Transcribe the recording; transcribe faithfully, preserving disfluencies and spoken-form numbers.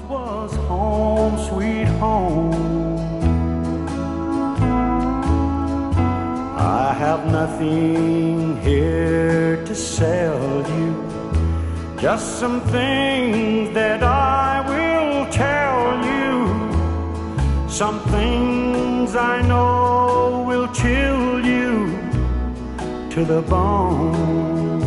was home, sweet home. I have nothing here to sell you, just some things that I will tell you, some things I know will chill you to the bone.